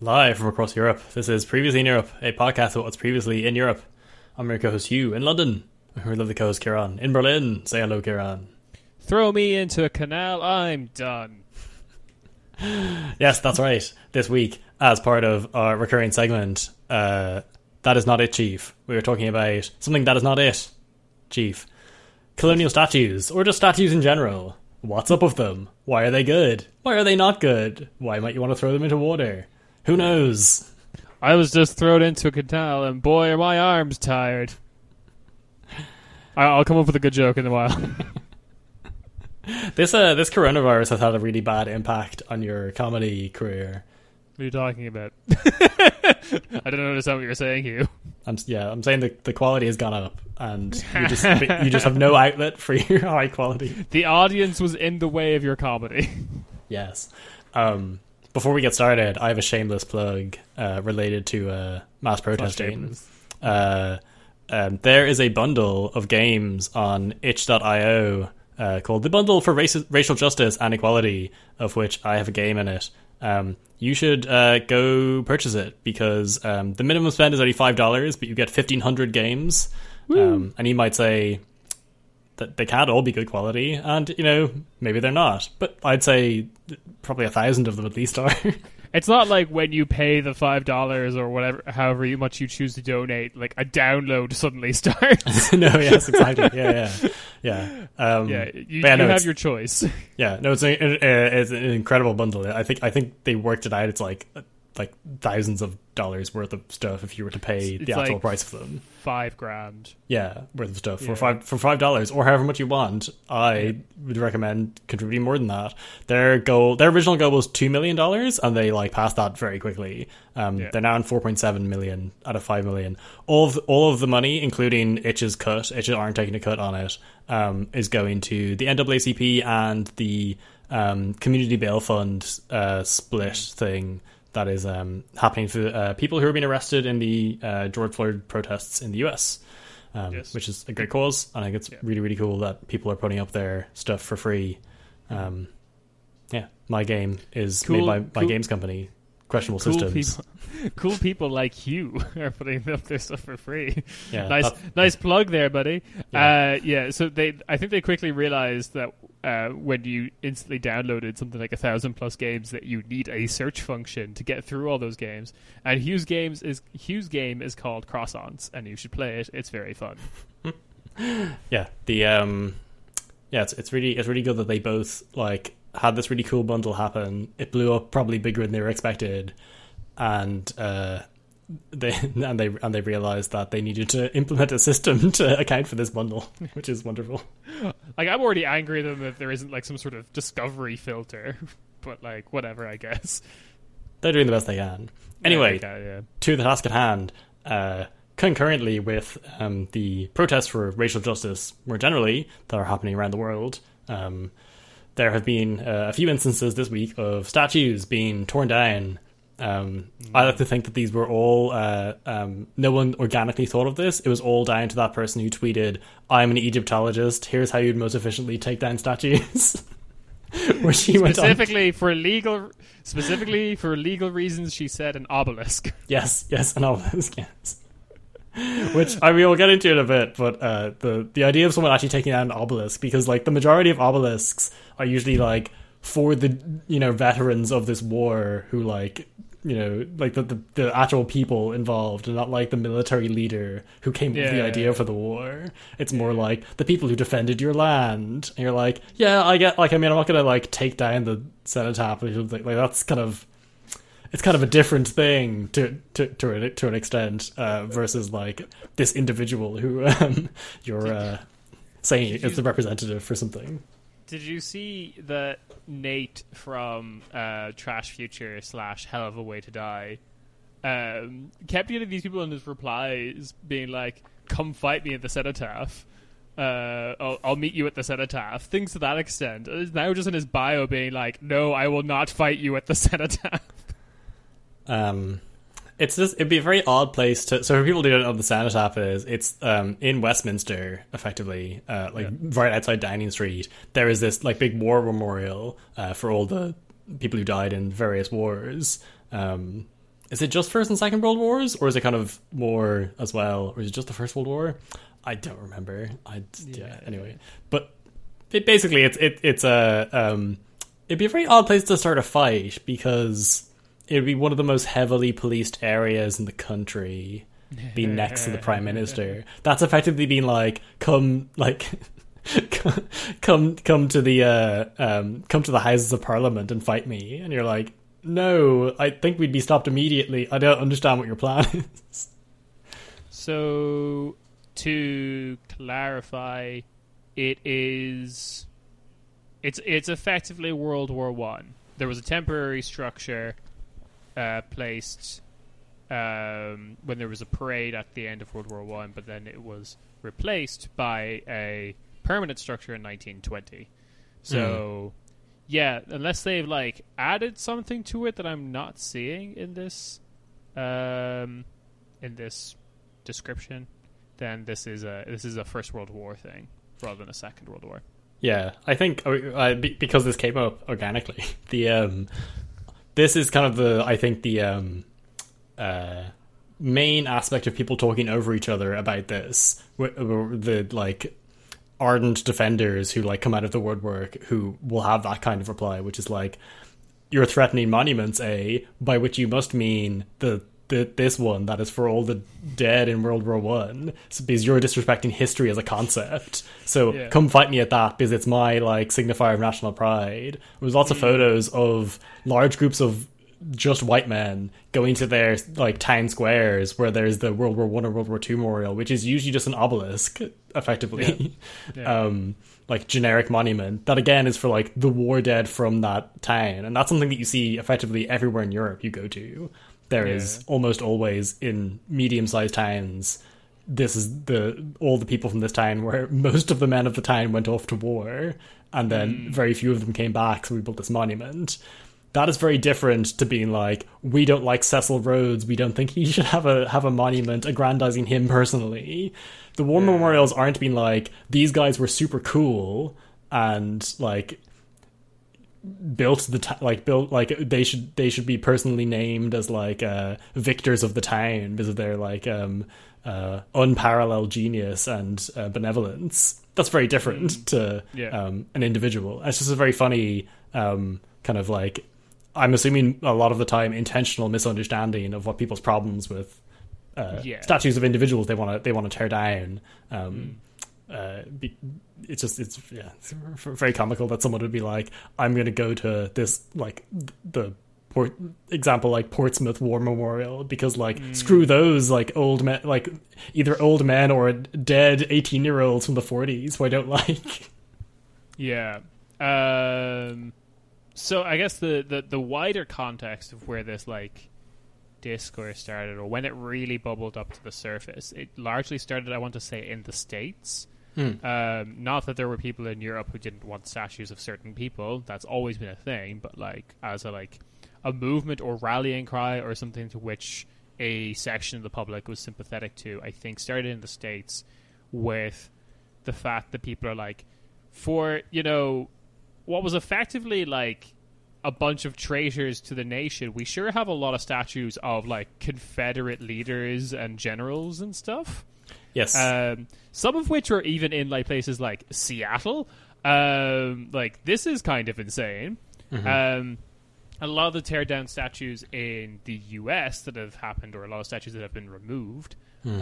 Live from across Europe, this is Previously in Europe, a podcast about what's previously in Europe. I'm your co-host Hugh in London. Our lovely co-host Kieran in Berlin. Say hello, Kieran. Throw me into a canal, I'm done. Yes, that's right. This week, as part of our recurring segment, That Is Not It, Chief, we were talking about something that is not it, Chief. Colonial statues, or just statues in general. What's up with them? Why are they good? Why are they not good? Why might you want to throw them into water? Who knows? I was just thrown into a canal, and boy, are my arms tired. I'll come up with a good joke in a while. This coronavirus has had a really bad impact on your comedy career. What are you talking about? I don't understand what you're saying, Hugh. I'm saying the quality has gone up, and you just have no outlet for your high quality. The audience was in the way of your comedy. Yes. Before we get started, I have a shameless plug related to mass protesting. There is a bundle of games on itch.io called the Bundle for Racial Justice and Equality, of which I have a game in it. You should go purchase it, because the minimum spend is only $5, but you get 1,500 games. And you might say that they can't all be good quality, and maybe they're not, but I'd say probably 1,000 of them at least are. It's not like when you pay the $5 or whatever, however much you choose to donate, like a download suddenly starts. No, yes, exactly. Yeah. You have your choice. Yeah, no, it's an incredible bundle. I think they worked it out. It's like thousands of dollars worth of stuff if you were to pay the actual price for them. $5,000. Yeah, worth of stuff for $5 or however much you want. I would recommend contributing more than that. Their original goal was $2 million, and they passed that very quickly. They're now on 4.7 million out of 5 million. All of the money, including Itch's cut, Itch aren't taking a cut on it, is going to the NAACP and the community bail fund split thing that is happening for people who are being arrested in the George Floyd protests in the US, which is a great cause. And I think it's really, really cool that people are putting up their stuff for free. My game is made by my games company, Questionable Systems. Cool people like you are putting up their stuff for free. Yeah, nice plug there, buddy. Yeah. So I think they quickly realized that when you instantly downloaded something like 1,000+ games, that you need a search function to get through all those games. And Hugh's game is called Croissants, and you should play it. It's very fun. Yeah. It's really good that they both had this really cool bundle happen. It blew up probably bigger than they were expected, and they realized that they needed to implement a system to account for this bundle, which is wonderful. I'm already angry at them that there isn't some sort of discovery filter, but whatever, I guess. They're doing the best they can. Anyway, to the task at hand. Concurrently with the protests for racial justice more generally that are happening around the world, there have been a few instances this week of statues being torn down. I like to think that these were all no one organically thought of this. It was all down to that person who tweeted, "I'm an Egyptologist, here's how you'd most efficiently take down statues." Where she went on for legal reasons, she said an obelisk. Yes, an obelisk. Yes. Which we will get into in a bit, but the idea of someone actually taking down an obelisk, because the majority of obelisks are usually for the veterans of this war who the actual people involved, and not the military leader who came up with the idea for the war. It's more the people who defended your land, and you're I get I'm not gonna take down the cenotaph or something. That's it's kind of a different thing to an extent versus this individual who you're saying is the representative for something. Did you see that Nate from Trash Future / Hell of a Way to Die kept getting these people in his replies being come fight me at the cenotaph, I'll meet you at the cenotaph, things to that extent. It's now just in his bio being no, I will not fight you at the cenotaph. It'd be a very odd place to. So for people who don't know what the cenotaph is, it's in Westminster, effectively, right outside Downing Street. There is this big war memorial for all the people who died in various wars. Is it just First and Second World Wars, or is it kind of more as well, or is it just the First World War? I don't remember. Anyway, but basically, it's a it'd be a very odd place to start a fight because it'd be one of the most heavily policed areas in the country, be next to the Prime Minister. That's effectively been like, come to the Houses of Parliament and fight me, and you're like, no, I think we'd be stopped immediately. I don't understand what your plan is. So, to clarify, it's effectively World War One. There was a temporary structure placed when there was a parade at the end of World War One, but then it was replaced by a permanent structure in 1920. So, yeah, unless they've like added something to it that I'm not seeing in this description, then this is a First World War thing rather than a Second World War. Yeah, I think because this came up organically, this is kind of the main aspect of people talking over each other about this. The like ardent defenders who like come out of the woodwork who will have that kind of reply, which is like, you're threatening monuments, by which you must mean this one that is for all the dead in World War One, because you're disrespecting history as a concept. So come fight me at that, because it's my like signifier of national pride. There's lots of photos of large groups of just white men going to their like town squares where there's the World War One or World War Two memorial, which is usually just an obelisk, effectively. Like generic monument that again is for like the war dead from that town, and that's something that you see effectively everywhere in Europe you go to. There is almost always in medium-sized towns, this is all the people from this town, where most of the men of the town went off to war, and then very few of them came back, so we built this monument. That is very different to being like, we don't like Cecil Rhodes, we don't think he should have a monument aggrandizing him personally. The war memorials aren't being like, these guys were super cool and like they should be personally named as like victors of the town because of their like unparalleled genius and benevolence. That's very different to an individual. It's just a very funny kind of like, I'm assuming a lot of the time, intentional misunderstanding of what people's problems with statues of individuals they want to tear down. It's very comical that someone would be like, I'm going to go to this like the example like Portsmouth War Memorial because like screw those like old men, like either old men or dead 18-year-olds from the 40s who I don't like. So I guess the wider context of where this like discourse started, or when it really bubbled up to the surface, it largely started, I want to say, in the States. Not that there were people in Europe who didn't want statues of certain people. That's always been a thing, but like as a movement or rallying cry or something to which a section of the public was sympathetic to, I think started in the States with the fact that people are like, for, you know, what was effectively like a bunch of traitors to the nation, we sure have a lot of statues of like Confederate leaders and generals and stuff. Yes. Some of which are even in like places like Seattle. Like this is kind of insane. A lot of the tear down statues in the US that have happened, or a lot of statues that have been removed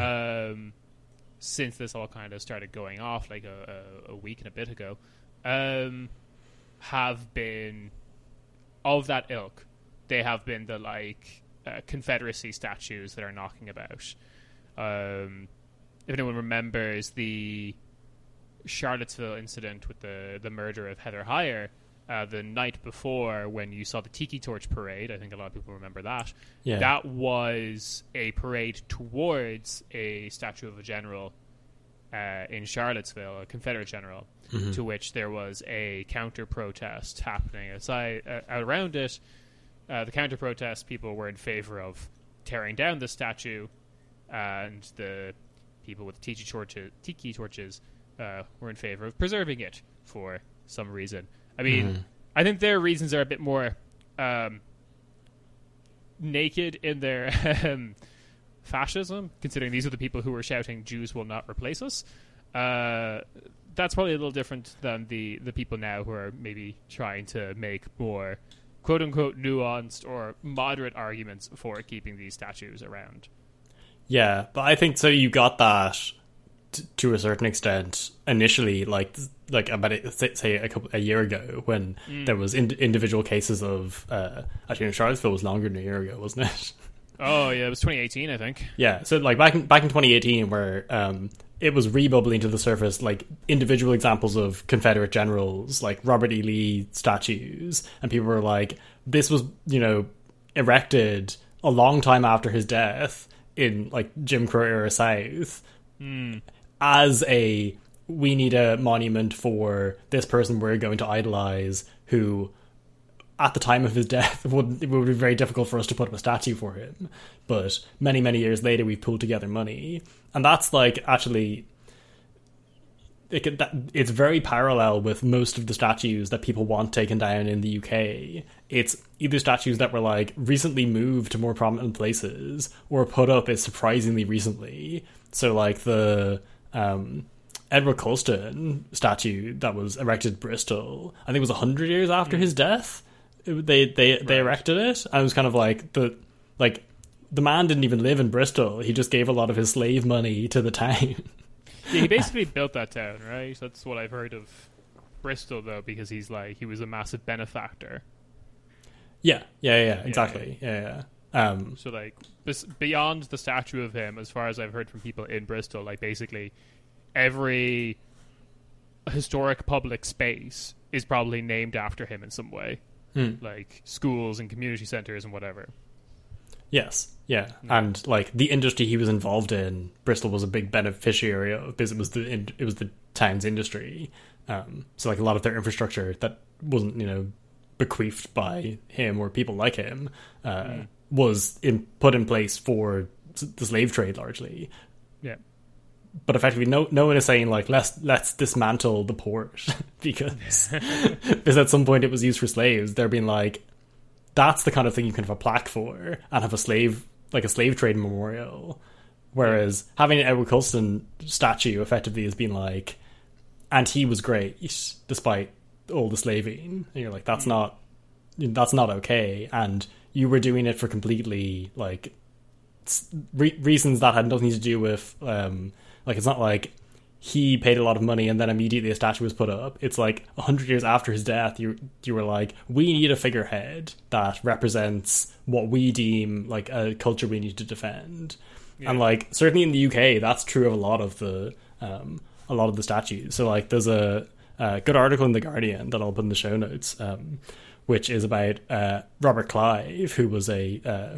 since this all kind of started going off like a week and a bit ago, have been of that ilk. They have been the like Confederacy statues that are knocking about. If anyone remembers the Charlottesville incident with the murder of Heather Heyer, the night before when you saw the Tiki Torch parade, I think a lot of people remember that. Yeah. That was a parade towards a statue of a general in Charlottesville, a Confederate general, to which there was a counter-protest happening around it. The counter-protest people were in favor of tearing down the statue, and the people with tiki torches were in favor of preserving it for some reason. I mean, I think their reasons are a bit more naked in their fascism, considering these are the people who were shouting "Jews will not replace us." That's probably a little different than the people now who are maybe trying to make more quote-unquote nuanced or moderate arguments for keeping these statues around. Yeah, but I think so. You got that to a certain extent initially, like about a year ago when there was individual cases of actually in Charlottesville was longer than a year ago, wasn't it? Oh yeah, it was 2018, I think. Yeah, so like back in 2018, where it was rebubbling to the surface, like individual examples of Confederate generals, like Robert E. Lee statues, and people were like, this was, erected a long time after his death in like Jim Crow era South as we need a monument for this person we're going to idolize, who at the time of his death it would be very difficult for us to put up a statue for him, but many years later we've pulled together money. And that's like actually it's very parallel with most of the statues that people want taken down in the UK. It's either statues that were like recently moved to more prominent places or put up as surprisingly recently. So like the Edward Colston statue that was erected in Bristol, I think it was 100 years after his death. They erected it, and it was kind of like the man didn't even live in Bristol. He just gave a lot of his slave money to the town. Yeah, he basically built that town, right? That's what I've heard of Bristol, though, because he was a massive benefactor. Yeah, exactly. Yeah. So, like, beyond the statue of him, as far as I've heard from people in Bristol, like, basically every historic public space is probably named after him in some way. Like, schools and community centres and whatever. Yes, yeah. And, like, the industry he was involved in, Bristol was a big beneficiary of, because it was the town's industry. So, like, a lot of their infrastructure that wasn't, bequeathed by him or people like him was put in place for the slave trade largely. Yeah. But effectively, no one is saying like let's dismantle the port because at some point it was used for slaves. They're being like, that's the kind of thing you can have a plaque for and have a slave trade memorial. Whereas having an Edward Colston statue effectively has been like, and he was great despite all the slaving. And you're like, that's not okay. And you were doing it for completely like reasons that had nothing to do with like, it's not like he paid a lot of money and then immediately a statue was put up. It's like 100 years after his death, you were like, we need a figurehead that represents what we deem like a culture we need to defend. Yeah. And like certainly in the UK, that's true of a lot of the statues. So like there's a good article in The Guardian that I'll put in the show notes, which is about Robert Clive, who was a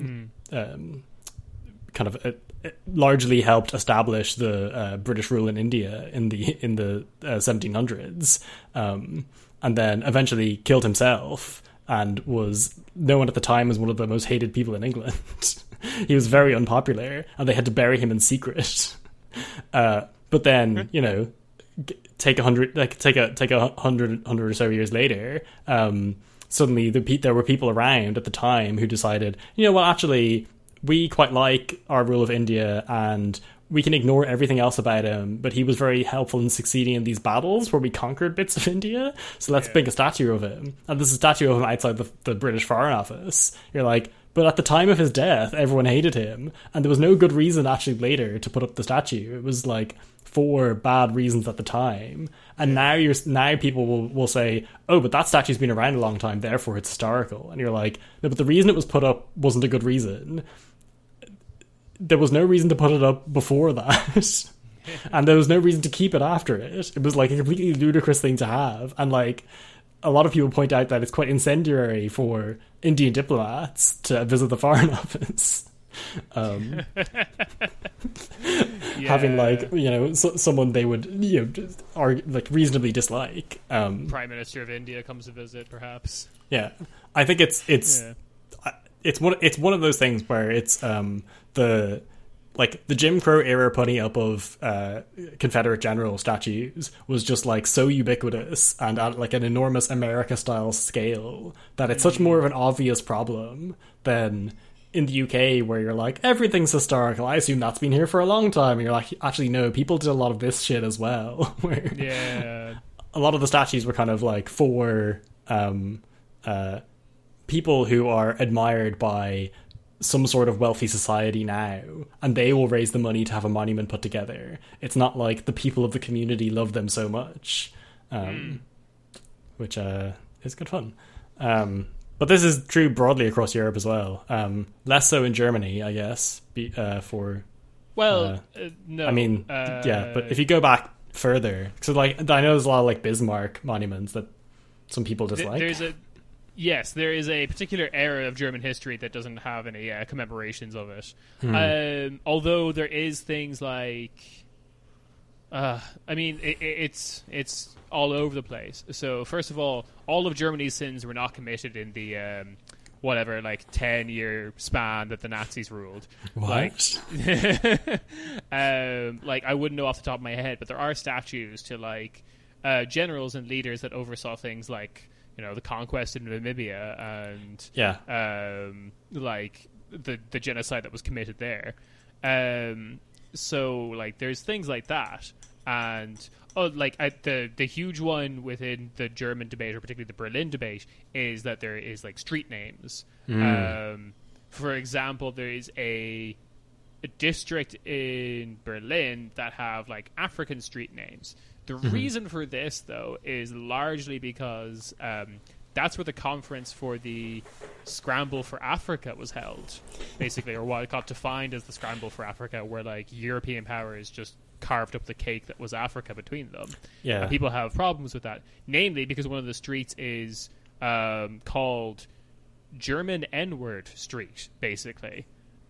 kind of largely helped establish the British rule in India in the 1700s, and then eventually killed himself and was known at the time as one of the most hated people in England. He was very unpopular, and they had to bury him in secret. But then, take 100 or so years later, suddenly there were people around at the time who decided, actually, we quite like our rule of India and we can ignore everything else about him, but he was very helpful in succeeding in these battles where we conquered bits of India, so let's make a statue of him. And there's a statue of him outside the British Foreign Office. You're like, but at the time of his death, everyone hated him, and there was no good reason actually later to put up the statue. It was like for bad reasons at the time. And now people will say, oh, but that statue's been around a long time, therefore it's historical. And you're like, no, but the reason it was put up wasn't a good reason. There was no reason to put it up before that. And there was no reason to keep it after it. It was like a completely ludicrous thing to have. And like a lot of people point out that it's quite incendiary for Indian diplomats to visit the Foreign Office. Having like someone they would like reasonably dislike. Prime Minister of India comes to visit, perhaps. Yeah, I think it's one of those things where it's the Jim Crow era putting up of Confederate general statues was just like so ubiquitous and at like an enormous America style scale that it's such more of an obvious problem than in the UK where you're like, everything's historical. I assume that's been here for a long time. And you're like, actually, no, people did a lot of this shit as well. Where Yeah. a lot of the statues were kind of like for people who are admired by some sort of wealthy society now, and they will raise the money to have a monument put together. It's not like the people of the community love them so much, which is good fun. But this is true broadly across Europe as well. Less so in Germany, I guess. No. I mean, yeah, but if you go back further, so like I know there's a lot of like Bismarck monuments that some people dislike. There is a particular era of German history that doesn't have any commemorations of it. Although there is things like, I mean, it's all over the place. So first of all of Germany's sins were not committed in the 10-year span that the Nazis ruled. What? Like I wouldn't know off the top of my head, but there are statues to like generals and leaders that oversaw things like, you know, the conquest in Namibia and like the genocide that was committed there. So like there's things like that, and the huge one within the German debate, or particularly the Berlin debate, is that there is like street names. For example, there is a district in Berlin that have like African street names. The reason for this, though, is largely because that's where the conference for the Scramble for Africa was held, basically, or what it got defined as the Scramble for Africa, where like European powers just carved up the cake that was Africa between them. Yeah, and people have problems with that, namely because one of the streets is called German N-word Street, basically.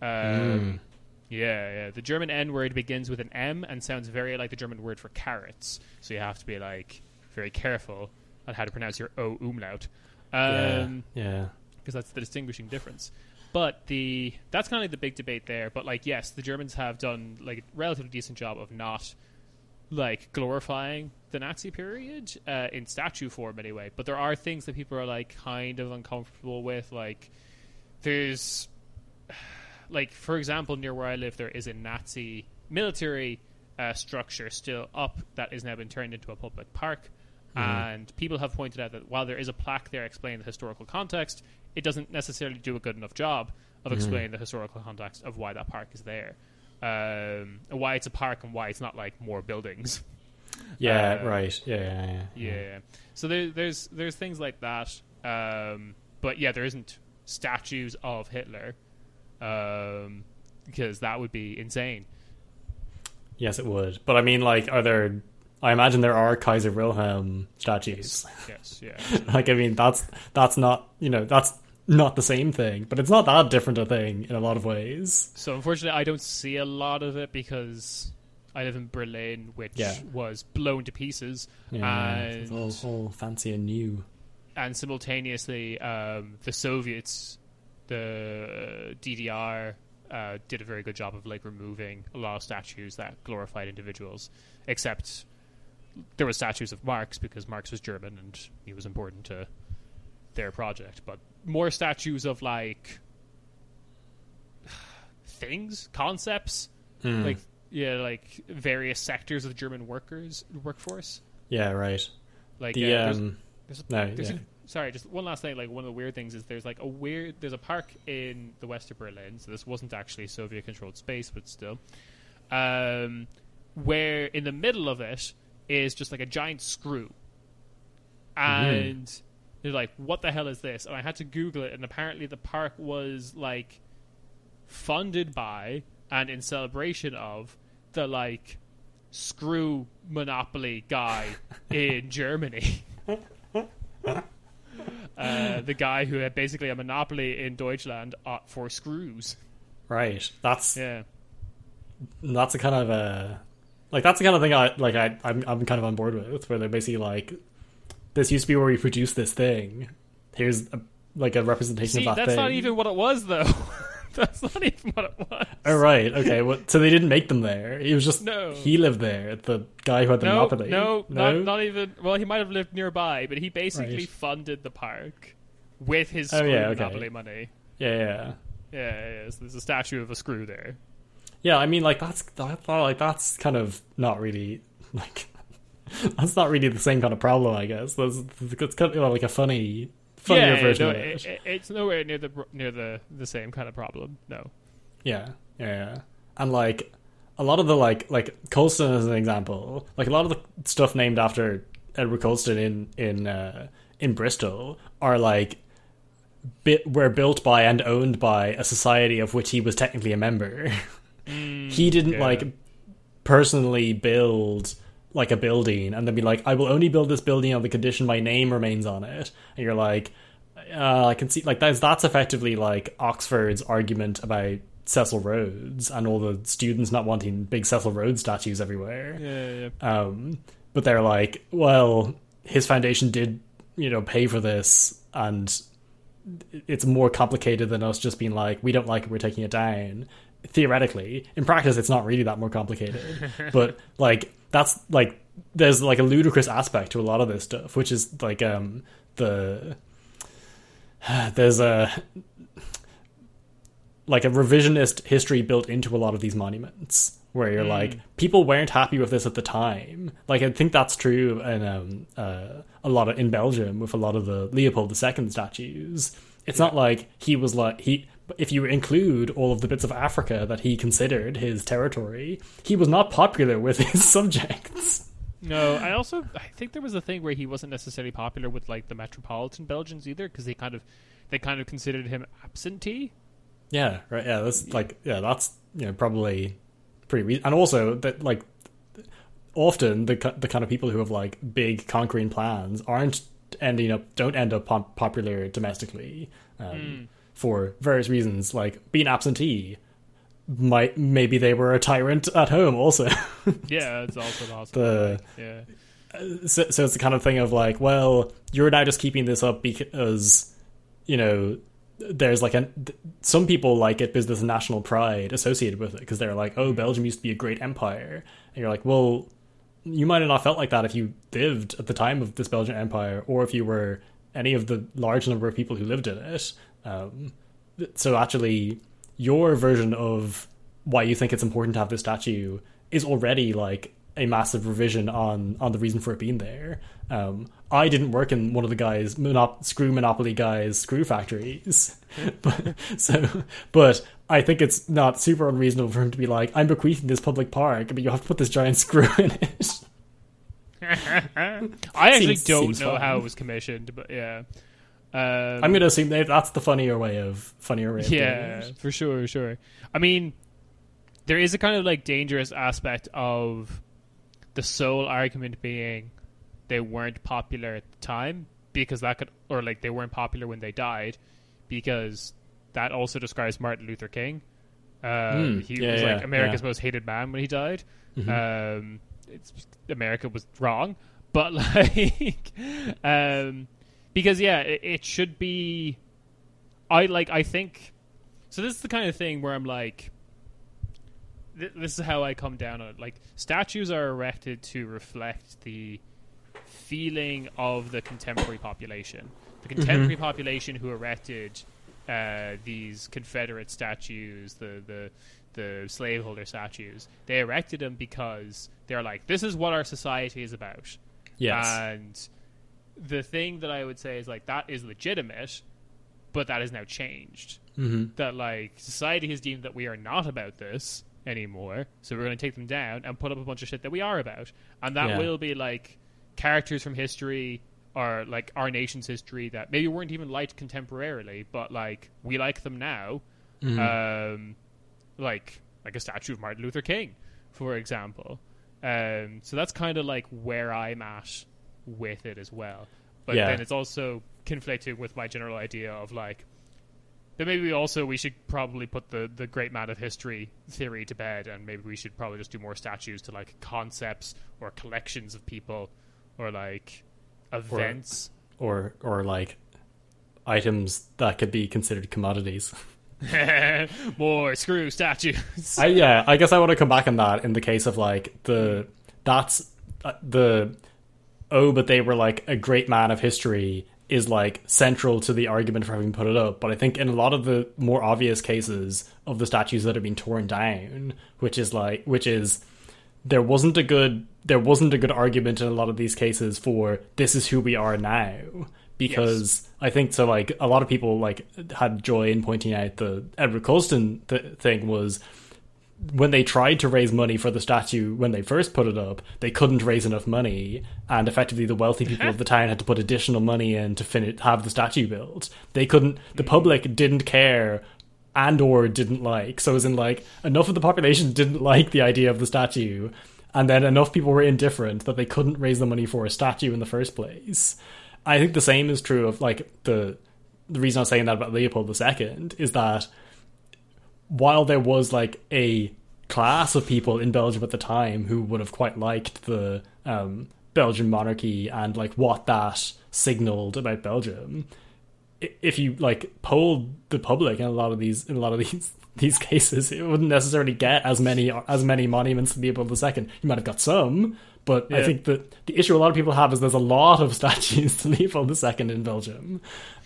Yeah. The German N-word begins with an M and sounds very like the German word for carrots. So you have to be like very careful on how to pronounce your O umlaut. Yeah. Because that's the distinguishing difference. But that's kind of like the big debate there. But like, yes, the Germans have done like a relatively decent job of not like glorifying the Nazi period in statue form anyway. But there are things that people are like kind of uncomfortable with. Like there's, like, for example, near where I live, there is a Nazi military structure still up that has now been turned into a public park. And people have pointed out that while there is a plaque there explaining the historical context, it doesn't necessarily do a good enough job of explaining the historical context of why that park is there. And why it's a park and why it's not, like, more buildings. Yeah, right. Yeah. So there's things like that. But, yeah, there isn't statues of Hitler. Because that would be insane. Yes, it would. But I mean, like, I imagine there are Kaiser Wilhelm statues. Yes. Like, I mean, that's not, you know, that's not the same thing, but it's not that different a thing in a lot of ways. So unfortunately, I don't see a lot of it because I live in Berlin, which was blown to pieces. Yeah, it's all fancy and new. And simultaneously, the Soviets, the DDR, did a very good job of like removing a lot of statues that glorified individuals, except there were statues of Marx because Marx was German and he was important to their project, but more statues of like things, concepts, like various sectors of the German workforce. Yeah, right. Like sorry, just one last thing. Like, one of the weird things is there's a park in the west of Berlin. So this wasn't actually Soviet-controlled space, but still, where in the middle of it is just like a giant screw, and they're like, "What the hell is this?" And I had to Google it, and apparently the park was like funded by and in celebration of the like screw monopoly guy in Germany. The guy who had basically a monopoly in Deutschland for screws. Right. That's a kind of a that's the kind of thing I'm kind of on board with, where they're basically like, this used to be where we produced this thing. Here's a representation of that thing. That's not even what it was, though. That's not even what it was. Oh, right. Okay. So they didn't make them there. It was just he lived there. The guy who had the monopoly. No, not even. Well, he might have lived nearby, but he basically funded the park with his monopoly money. Yeah. Yeah. So there's a statue of a screw there. Yeah, I mean, like that's kind of not really like that's not really the same kind of problem, I guess. It's kind of like a funnier version of it. It's nowhere near the same kind of problem. No. Yeah. And like a lot of the like Colston as an example, like a lot of the stuff named after Edward Colston in Bristol are like were built by and owned by a society of which he was technically a member. He didn't like personally build like a building and then be like, I will only build this building on the condition my name remains on it. And you're like, I can see like that's effectively like Oxford's argument about Cecil Rhodes and all the students not wanting big Cecil Rhodes statues everywhere. Yeah. But they're like, well, his foundation did, pay for this, and it's more complicated than us just being like, we don't like it, we're taking it down. Theoretically, in practice, it's not really that more complicated. But like, that's like, there's like a ludicrous aspect to a lot of this stuff, which is like there's a revisionist history built into a lot of these monuments, where you're like, people weren't happy with this at the time. Like, I think that's true in a lot in Belgium with a lot of the Leopold II statues. It's not like he was like if you include all of the bits of Africa that he considered his territory, he was not popular with his subjects. No, I think there was a thing where he wasn't necessarily popular with like the metropolitan Belgians either, because they kind of considered him absentee. Yeah, right. Yeah, that's probably pretty and also that like often the kind of people who have like big conquering plans don't end up popular domestically. For various reasons, like being absentee, maybe they were a tyrant at home also. Yeah, it's also possible. So it's the kind of thing of like, well, you're now just keeping this up because there's like some people like it because there's a national pride associated with it, because they're like, oh, Belgium used to be a great empire, and you're like, well, you might have not felt like that if you lived at the time of this Belgian empire, or if you were any of the large number of people who lived in it. So actually, your version of why you think it's important to have this statue is already like a massive revision on the reason for it being there. I didn't work in one of the guys screw monopoly guys screw factories, but I think it's not super unreasonable for him to be like, I'm bequeathing this public park, but you have to put this giant screw in it. I actually don't know how it was commissioned, but yeah. I'm going to assume that's the funnier way of doing it. For sure. I mean, there is a kind of like dangerous aspect of the sole argument being they weren't popular at the time, because that could, or like they weren't popular when they died, because that also describes Martin Luther King. He was like America's most hated man when he died. Mm-hmm. America was wrong, but like, because it should be. I think. So this is the kind of thing where I'm like, this is how I come down on it. Like, statues are erected to reflect the feeling of the contemporary population. The contemporary population who erected these Confederate statues, the slaveholder statues, they erected them because they're like, this is what our society is about. Yes. And the thing that I would say is like, that is legitimate, but that is now changed. Mm-hmm. That like society has deemed that we are not about this anymore, so we're going to take them down and put up a bunch of shit that we are about, and that will be like characters from history or like our nation's history that maybe weren't even liked contemporarily, but like we like them now. Mm-hmm. Like a statue of Martin Luther King, for example. So that's kind of like where I'm at with it as well. But then it's also conflicting with my general idea of like, that maybe we should probably put the great man of history theory to bed, and maybe we should probably just do more statues to like concepts or collections of people or like events or like items that could be considered commodities. More screw statues. I guess I want to come back on that in the case of like but they were like a great man of history is like central to the argument for having put it up. But I think in a lot of the more obvious cases of the statues that have been torn down, which is there wasn't a good argument in a lot of these cases for this is who we are now, because I think so. Like a lot of people like had joy in pointing out the Edward Colston thing was when they tried to raise money for the statue when they first put it up, they couldn't raise enough money, and effectively the wealthy people of the town had to put additional money in to have the statue built. They couldn't. The public didn't care and or didn't like. So it was in like enough of the population didn't like the idea of the statue, and then enough people were indifferent that they couldn't raise the money for a statue in the first place. I think the same is true of like the reason I was saying that about Leopold II is that while there was like a class of people in Belgium at the time who would have quite liked the Belgian monarchy and like what that signaled about Belgium, if you like polled the public in a lot of these cases, it wouldn't necessarily get as many monuments to Leopold II. You might have got some, but I think that the issue a lot of people have is there's a lot of statues to Leopold II in Belgium.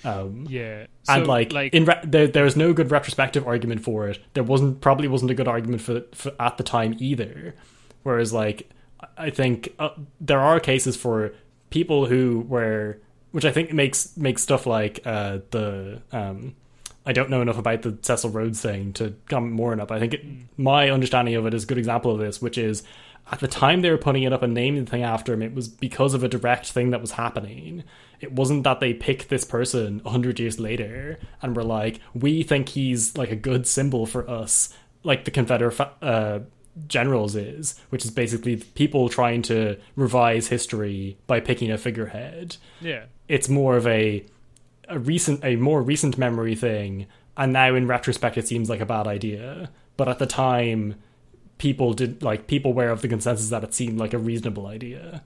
And there's no good retrospective argument for it. There probably wasn't a good argument for at the time either. Whereas like I think there are cases for people who were, which I think makes stuff like I don't know enough about the Cecil Rhodes thing to comment more on it, but I think my understanding of it is a good example of this, which is at the time they were putting it up and naming the thing after him, it was because of a direct thing that was happening. It wasn't that they picked this person 100 years later and were like, we think he's like a good symbol for us, like the Confederate generals is, which is basically people trying to revise history by picking a figurehead. Yeah. It's more of a more recent memory thing, and now in retrospect it seems like a bad idea. But at the time, people were of the consensus that it seemed like a reasonable idea.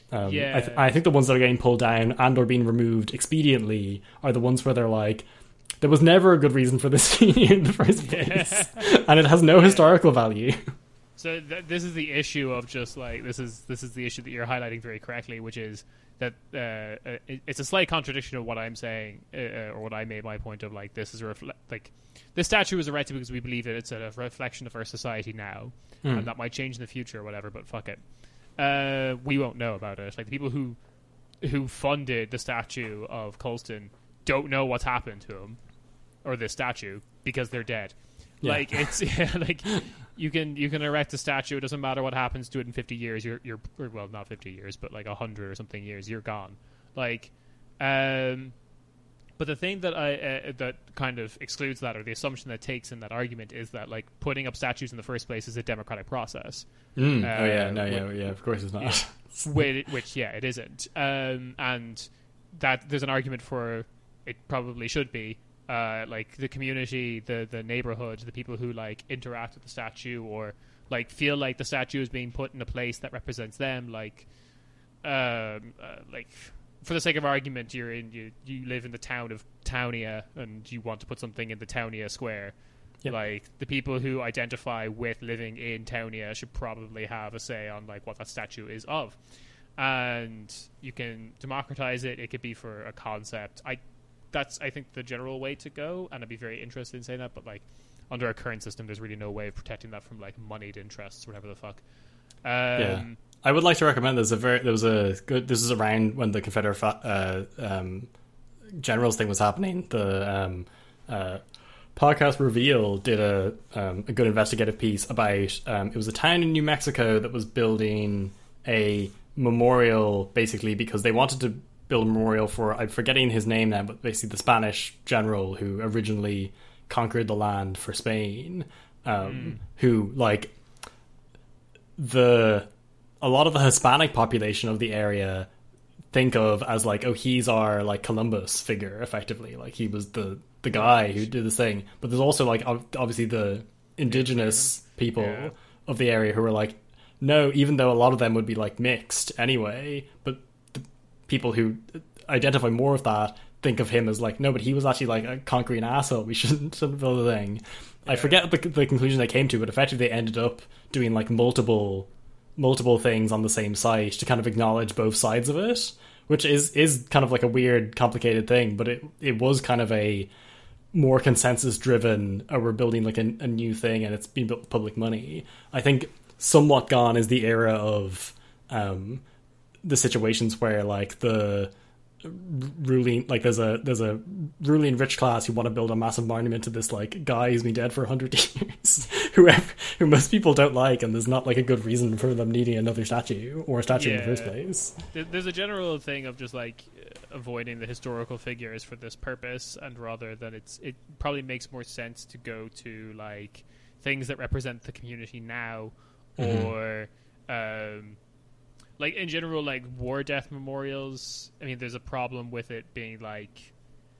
I think the ones that are getting pulled down and or being removed expediently are the ones where they're like, there was never a good reason for this in the first place, and it has no historical value. So this is the issue of just like this is the issue that you're highlighting very correctly, which is that it's a slight contradiction of what I'm saying, or what I made my point of, like, this is this statue was erected because we believe that it's a reflection of our society now, and that might change in the future or whatever, but fuck it. We won't know about it. Like, the people who funded the statue of Colston don't know what's happened to him or this statue because they're dead. Yeah. Like, it's like you can erect a statue. It doesn't matter what happens to it in 50 years. You're well, not 50 years, but like 100 or something years. You're gone. Like, but the thing that that kind of excludes that, or the assumption that takes in that argument, is that like putting up statues in the first place is a democratic process. Of course it's not. Which it isn't. And that there's an argument for it probably should be. Like the community, the neighborhood, the people who like interact with the statue or like feel like the statue is being put in a place that represents them. Like for the sake of argument, you live in the town of Townia and you want to put something in the Townia Square. Yep. Like, the people who identify with living in Townia should probably have a say on like what that statue is of. And you can democratize it. It could be for a concept. That's, I think, the general way to go, and I'd be very interested in saying that, but like under our current system there's really no way of protecting that from like moneyed interests or whatever the fuck. I would like to recommend this is around when the Confederate generals thing was happening. The Podcast Reveal did a good investigative piece about it was a town in New Mexico that was building a memorial basically because they wanted to build a memorial for, I'm forgetting his name now, but basically the Spanish general who originally conquered the land for Spain, who like a lot of the Hispanic population of the area think of as like, oh, he's our like Columbus figure, effectively, like he was the guy who did this thing. But there's also like obviously the indigenous people of the area who are like, no, even though a lot of them would be like mixed anyway, but people who identify more with that think of him as like, no, but he was actually like a conquering asshole. We shouldn't build a thing. Yeah. I forget the conclusion they came to, but effectively they ended up doing like multiple things on the same site to kind of acknowledge both sides of it, which is kind of like a weird, complicated thing, but it was kind of a more consensus driven, we're building like a new thing and it's being built with public money. I think somewhat gone is the era of the situations where like the ruling, like there's a ruling rich class who want to build a massive monument to this like guy who's been dead for 100 years who most people don't like, and there's not like a good reason for them needing another statue or a statue in the first place. There's a general thing of just like avoiding the historical figures for this purpose, and rather than it probably makes more sense to go to like things that represent the community now, or like in general, like war death memorials. I mean, there's a problem with it being like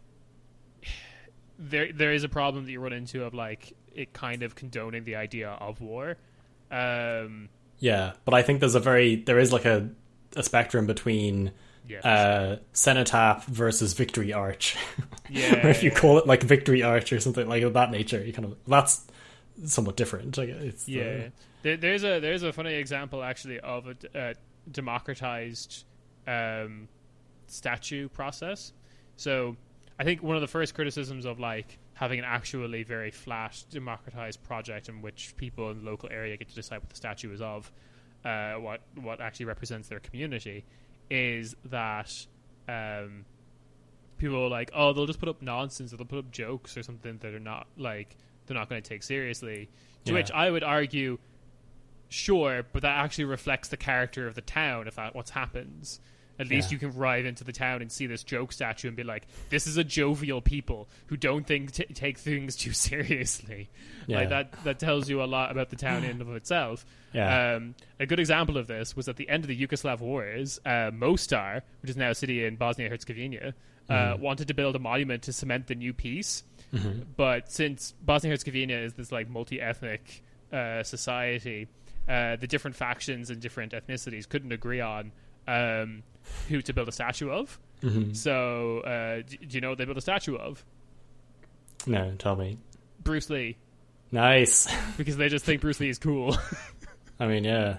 there is a problem that you run into of like it kind of condoning the idea of war. Yeah, but I think there is like a spectrum between cenotaph versus victory arch. Yeah, or if you call it like victory arch or something like of that nature, you kind of, that's somewhat different. It's there's a funny example actually of a democratized statue process. So I think one of the first criticisms of like having an actually very flat democratized project in which people in the local area get to decide what the statue is of, what actually represents their community, is that people are like, oh, they'll just put up nonsense, or they'll put up jokes or something that are not like they're not going to take seriously. To which I would argue, sure, but that actually reflects the character of the town. If that's what happens, at least you can ride into the town and see this joke statue and be like, this is a jovial people who don't take things too seriously. Like that tells you a lot about the town in and of itself. A good example of this was at the end of the Yugoslav Wars, Mostar, which is now a city in Bosnia-Herzegovina, wanted to build a monument to cement the new peace. But since Bosnia-Herzegovina is this like multi-ethnic society, the different factions and different ethnicities couldn't agree on who to build a statue of. So do you know what they built a statue of? No, tell me. Bruce Lee. Nice. Because they just think Bruce Lee is cool. I mean, yeah.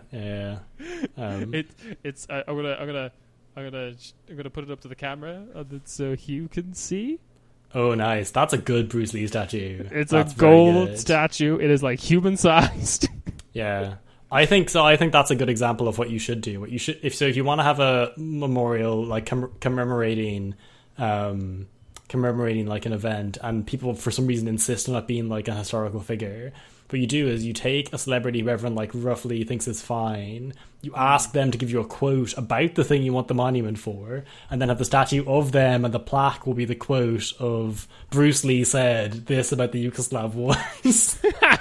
It's I'm gonna put it up to the camera so Hugh can see. Oh, nice. That's a good Bruce Lee statue. It's a gold statue. It is like human sized. Yeah. I think so. I think that's a good example of what you should do. If you want to have a memorial like commemorating like an event, and people for some reason insist on it being like a historical figure, what you do is you take a celebrity who everyone like roughly thinks is fine, you ask them to give you a quote about the thing you want the monument for, and then have the statue of them, and the plaque will be the quote of Bruce Lee said this about the Yugoslav wars.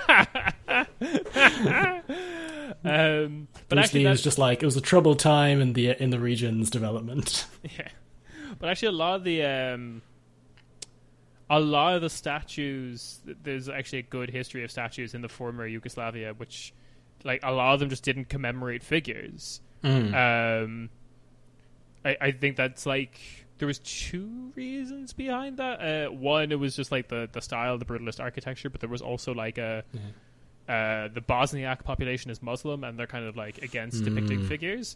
But Bruce actually Lee is just like, it was a troubled time in the region's development. Yeah, but actually a lot of the statues, there's actually a good history of statues in the former Yugoslavia, which like a lot of them just didn't commemorate figures. I think that's like there was two reasons behind that. One, it was just like the style, the brutalist architecture, but there was also like the Bosniak population is Muslim, and they're kind of like against depicting figures.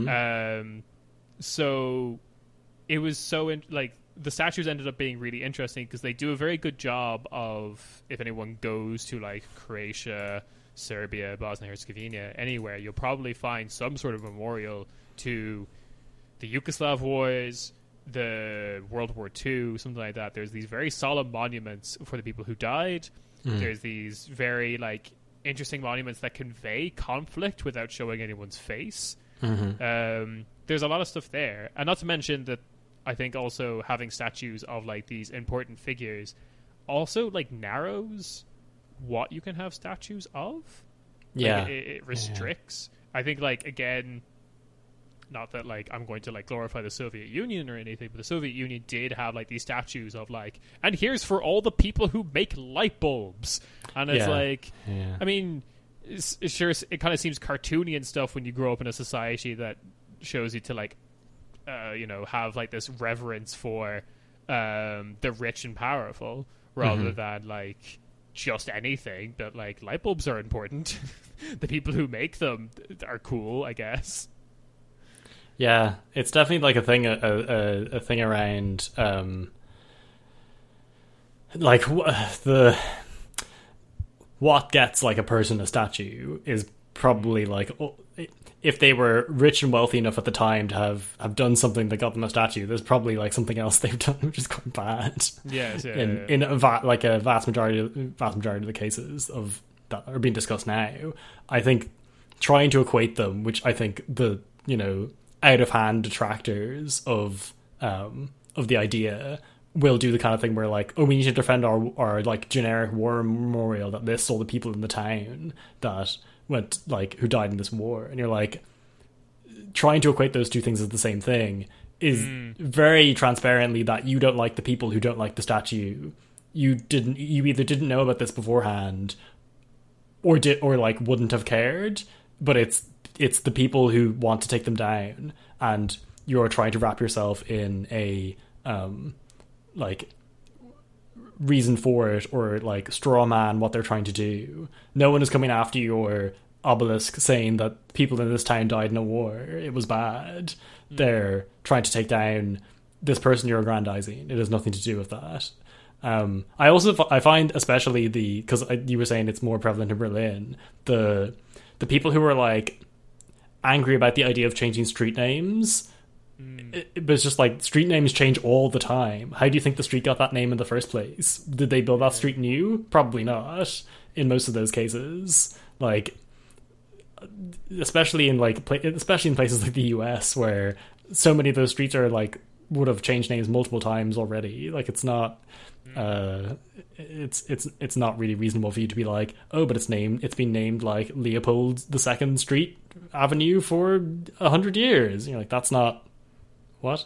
So it was like the statues ended up being really interesting because they do a very good job of, if anyone goes to like Croatia, Serbia, Bosnia-Herzegovina, anywhere, you'll probably find some sort of memorial to the Yugoslav Wars, the World War II, something like that. There's these very solemn monuments for the people who died. There's these very like interesting monuments that convey conflict without showing anyone's face. There's a lot of stuff there, and not to mention that I think also having statues of like these important figures also like narrows what you can have statues of. Like, it restricts. I think like, again, not that like I'm going to like glorify the Soviet Union or anything, but the Soviet Union did have like these statues of like, and here's for all the people who make light bulbs, and it's like, I mean, it kind of seems cartoony and stuff when you grow up in a society that shows you to like have like this reverence for the rich and powerful rather than like just anything. But like light bulbs are important. The people who make them are cool, I guess. Yeah, it's definitely like a thing, a thing around, like the what gets like a person a statue is probably like, if they were rich and wealthy enough at the time to have done something that got them a statue, there's probably like something else they've done which is quite bad. Yes, yeah, in a vast majority of the cases of that are being discussed now. I think trying to equate them, which I think the out of hand detractors of the idea will do the kind of thing where like, oh, we need to defend our like generic war memorial that lists all the people in the town that went like who died in this war, and you're like, trying to equate those two things as the same thing is very transparently that you don't like the people who don't like the statue. You either didn't know about this beforehand or like wouldn't have cared, but it's the people who want to take them down, and you're trying to wrap yourself in a like reason for it, or like straw man what they're trying to do. No one is coming after your obelisk saying that people in this town died in a war, it was bad. They're trying to take down this person you're aggrandizing. It has nothing to do with that. I find especially because you were saying it's more prevalent in Berlin, the people who are like angry about the idea of changing street names. It was just like, street names change all the time. How do you think the street got that name in the first place? Did they build that street new? Probably not in most of those cases. Like, especially in places like the US, where so many of those streets are like would have changed names multiple times already. Like, it's not it's not really reasonable for you to be like, oh, but it's been named like Leopold II Street Avenue for 100 years. And you're like, that's not what.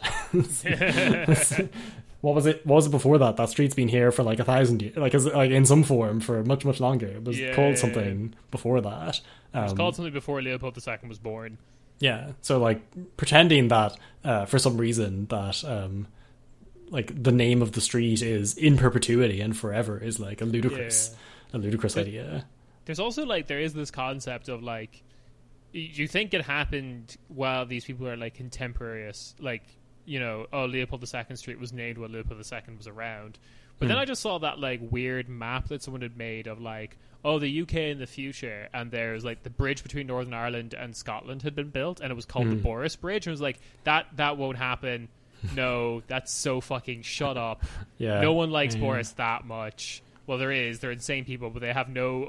What was it before that? That street's been here for like 1,000 years, like in some form for much longer. It was called something before that. It was called something before Leopold II was born. Yeah, so like pretending that for some reason that like the name of the street is in perpetuity and forever is like a ludicrous idea. There's also like, there is this concept of like, you think it happened while these people are like contemporaneous, like, Leopold II Street was named while Leopold II was around. But then I just saw that like weird map that someone had made of like, oh, the UK in the future, and there's like the bridge between Northern Ireland and Scotland had been built, and it was called the Boris Bridge, and it was like, that won't happen. No, that's so fucking shut up. Yeah. No one likes Boris that much. Well, they're insane people, but they have no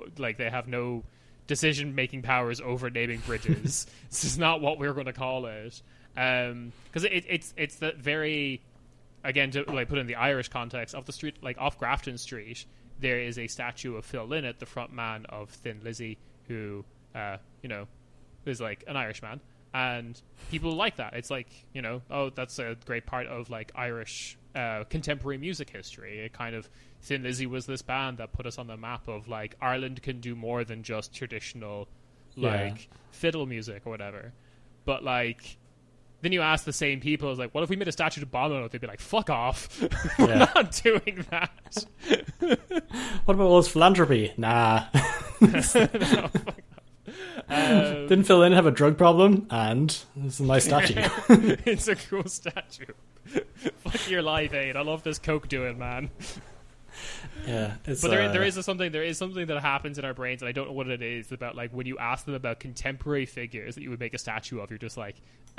decision making powers over naming bridges. This is not what we're going to call it. Because it's the very, again, to like put in the Irish context of the street, like off Grafton Street, there is a statue of Phil Lynott, the front man of Thin Lizzy, who is like an Irishman, and people like that. It's like, oh, that's a great part of like Irish contemporary music history. It kind of, Thin Lizzy was this band that put us on the map of like, Ireland can do more than just traditional like fiddle music or whatever. But like, then you ask the same people, it's like, what if we made a statue to Bono? They'd be like, fuck off. We're not doing that. What about all this philanthropy? Nah. No, fuck. Didn't Phil Lynott have a drug problem? And it's a nice statue. It's a cool statue. Fuck your Live Aid. I love this coke doing, man. Yeah, but there is something that happens in our brains, and I don't know what it is, about like when you ask them about contemporary figures that you would make a statue of, you're just like,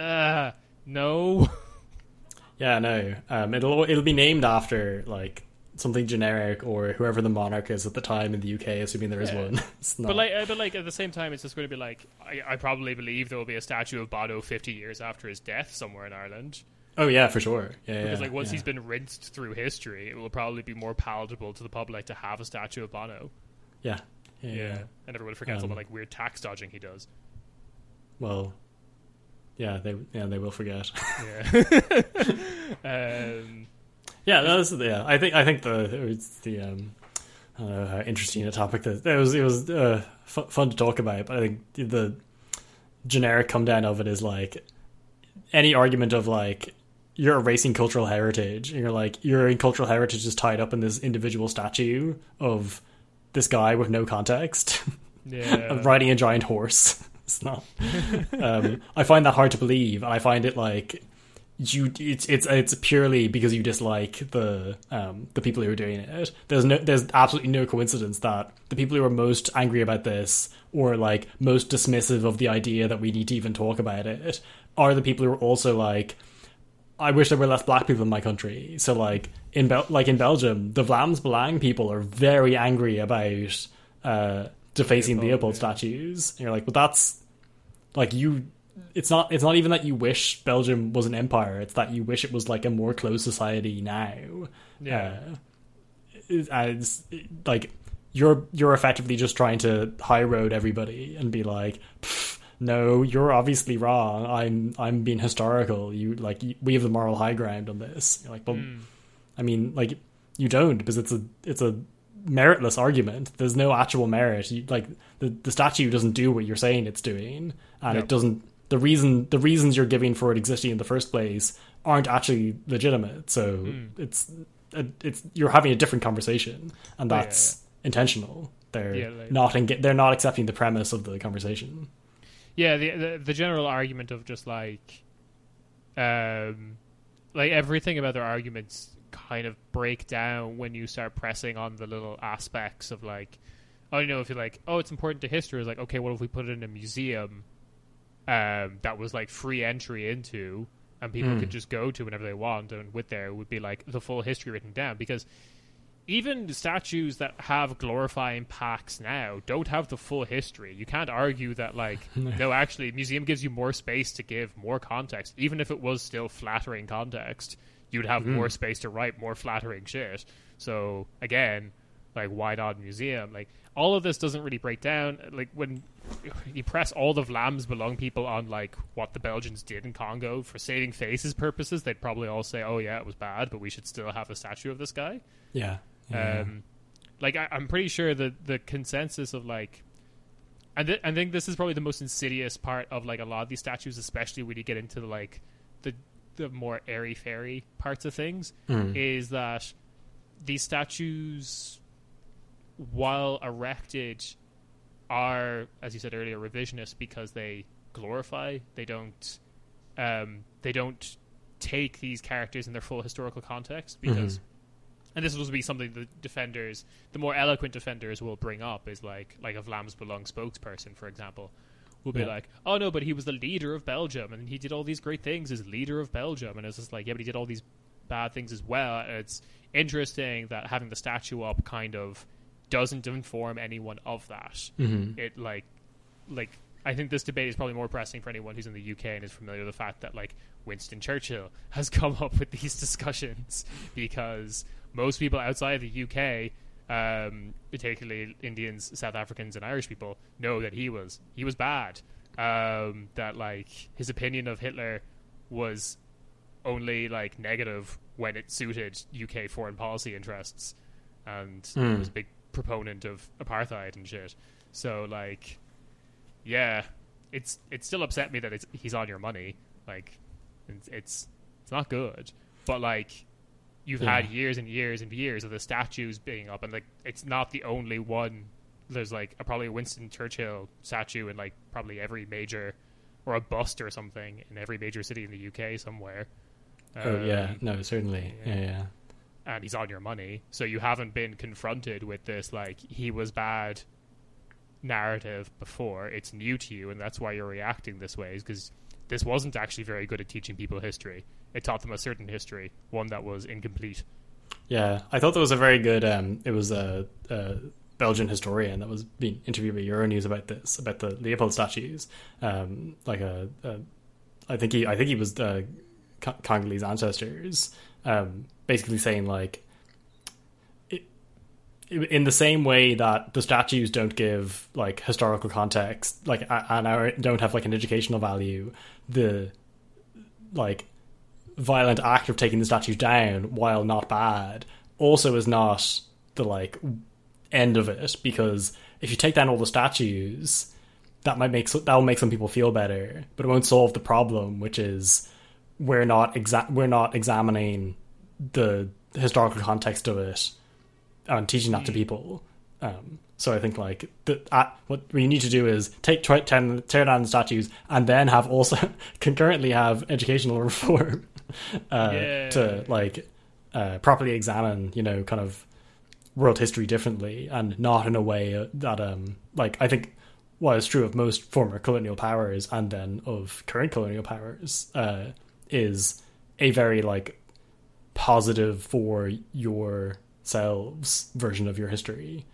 no. Yeah, no. It'll be named after like something generic, or whoever the monarch is at the time in the UK, assuming there is one. But like at the same time, it's just going to be like, I probably believe there will be a statue of Bono 50 years after his death somewhere in Ireland. Oh yeah, for sure. Yeah, because like once he's been rinsed through history, it will probably be more palatable to the public to have a statue of Bono. Yeah. And everyone forgets all the like weird tax dodging he does. Well, yeah, they will forget. I think the I don't know how interesting a topic that it was fun to talk about, but I think the generic come down of it is like, any argument of like, you're erasing cultural heritage, and you're like, your cultural heritage is tied up in this individual statue of this guy with no context, riding a giant horse. It's not. I find that hard to believe, and I find it like it's purely because you dislike the people who are doing it. There's absolutely no coincidence that the people who are most angry about this, or like most dismissive of the idea that we need to even talk about it, are the people who are also like, I wish there were less black people in my country. So like in Belgium, the Vlaams Belang people are very angry about defacing Leopold statues. And you're like, well, that's like you. It's not even that you wish Belgium was an empire. It's that you wish it was like a more closed society now. Yeah. As like you're effectively just trying to high road everybody and be like, no, you're obviously wrong. I'm being historical. We have the moral high ground on this. You're like, well, I mean, like, you don't, because it's a meritless argument. There's no actual merit. The statue doesn't do what you're saying it's doing, and it doesn't. The reasons you're giving for it existing in the first place aren't actually legitimate. So it's you're having a different conversation, and that's intentional. They're not accepting the premise of the conversation. Yeah, the general argument of just like everything about their arguments kind of break down when you start pressing on the little aspects of like, oh, you know, if you're like, oh, it's important to history, it's like, okay, what if we put it in a museum that was like free entry into, and people could just go to whenever they want, and with there would be like the full history written down, because even statues that have glorifying packs now don't have the full history. You can't argue that, like, no, actually, museum gives you more space to give more context. Even if it was still flattering context, you'd have more space to write more flattering shit. So, again, like, why not museum? Like, all of this doesn't really break down. Like, when you press all the Vlaams Belang people on, like, what the Belgians did in Congo for saving faces purposes, they'd probably all say, oh, yeah, it was bad, but we should still have a statue of this guy. Yeah. Like I'm pretty sure that the consensus of like, I think this is probably the most insidious part of like a lot of these statues, especially when you get into like the more airy fairy parts of things, is that these statues, while erected, are, as you said earlier, revisionist because they glorify. They don't take these characters in their full historical context, because. And this will be something the defenders, the more eloquent defenders, will bring up, is like a Vlaams Belang spokesperson, for example, will be like, oh no, but he was the leader of Belgium, and he did all these great things as leader of Belgium, and it's just like, yeah, but he did all these bad things as well. And it's interesting that having the statue up kind of doesn't inform anyone of that. It like I think this debate is probably more pressing for anyone who's in the UK and is familiar with the fact that like Winston Churchill has come up with these discussions, because most people outside the UK, particularly Indians, South Africans, and Irish people, know that he was bad. That like his opinion of Hitler was only like negative when it suited UK foreign policy interests, and he was a big proponent of apartheid and shit. So like, yeah, it still upset me that he's on your money. Like, it's not good, but like. You've had years and years and years of the statues being up, and like it's not the only one. There's like probably a Winston Churchill statue in like probably every major, or a bust or something in every major city in the UK somewhere. Certainly, yeah. And he's on your money, so you haven't been confronted with this like he was bad narrative before. It's new to you, and that's why you're reacting this way, is because this wasn't actually very good at teaching people history. It taught them a certain history, one that was incomplete. Yeah, I thought that was a very good. It was a Belgian historian that was being interviewed by Euronews about this, about the Leopold statues. I think he was Congolese ancestors. Basically saying like, in the same way that the statues don't give like historical context, like and don't have like an educational value, the like violent act of taking the statues down, while not bad, also is not the like end of it, because if you take down all the statues, that will make some people feel better, but it won't solve the problem, which is we're not examining the historical context of it and teaching that to people. So I think like what we need to do is tear down the statues and then have also concurrently have educational reform to like properly examine, you know, kind of world history differently, and not in a way that like I think what is true of most former colonial powers and then of current colonial powers is a very like positive for yourselves version of your history.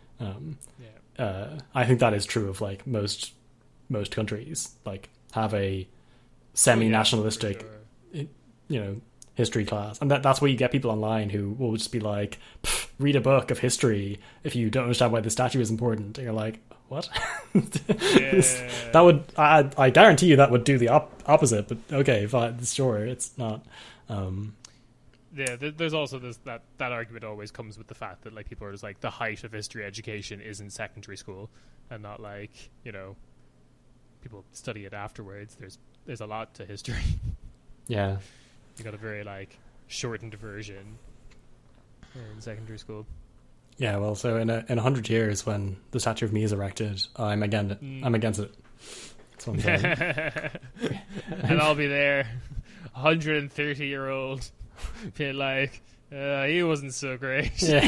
I think that is true of like most countries, like have a semi-nationalistic you know, history class, and that's where you get people online who will just be like, read a book of history if you don't understand why the statue is important, and you're like, what? That would I guarantee you that would do the opposite, but okay, fine, sure, it's not. There's also that argument always comes with the fact that like people are just like, the height of history education is in secondary school and not like, you know, people study it afterwards. There's a lot to history. Yeah, you got a very like shortened version in secondary school. Yeah, well, so in 100 years when the Statue of Me is erected, I'm against it. That's what I'm saying. And I'll be there, 130-year-old, being like, he wasn't so great. Yeah.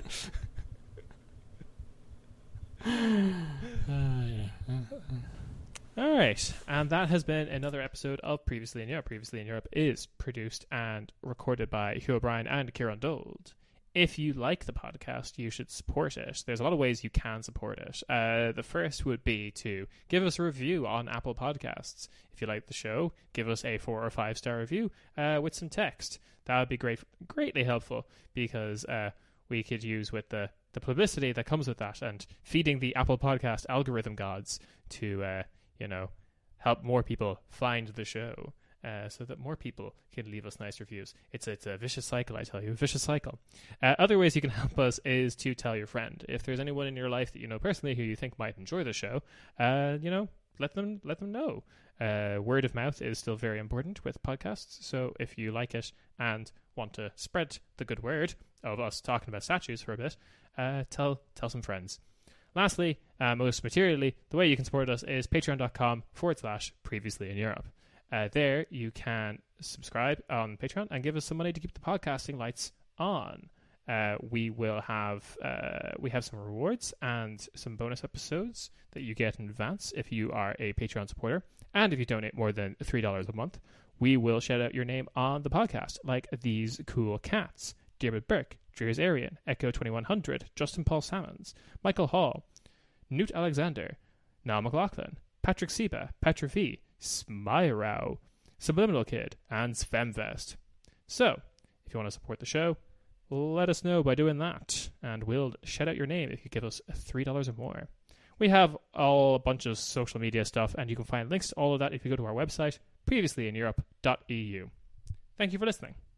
All right, and that has been another episode of Previously in Europe. Previously in Europe is produced and recorded by Hugh O'Brien and Kieran Dold. If you like the podcast, you should support it. There's a lot of ways you can support it. The first would be to give us a review on Apple Podcasts. If you like the show, give us a 4 or 5 star review with some text. That would be greatly helpful, because we could use with the publicity that comes with that, and feeding the Apple Podcast algorithm gods to help more people find the show. So that more people can leave us nice reviews. It's a vicious cycle, I tell you, a vicious cycle. Other ways you can help us is to tell your friend. If there's anyone in your life that you know personally who you think might enjoy the show, let them know. Word of mouth is still very important with podcasts. So if you like it and want to spread the good word of us talking about statues for a bit, tell some friends. Lastly, most materially, the way you can support us is patreon.com/Previously in Europe. There you can subscribe on Patreon and give us some money to keep the podcasting lights on. We have some rewards and some bonus episodes that you get in advance if you are a Patreon supporter. And if you donate more than $3 a month, we will shout out your name on the podcast, like these cool cats: Diarmuid Burke, Dreers Arian, Echo 2100, Justin Paul Salmons, Michael Hall, Newt Alexander, Niall McLaughlin, Patrick Seba, Petra V, Smyrao, Subliminal Kid, and Svemvest. So, if you want to support the show, let us know by doing that, and we'll shout out your name if you give us $3 or more. We have a bunch of social media stuff, and you can find links to all of that if you go to our website, previouslyineurope.eu. Thank you for listening.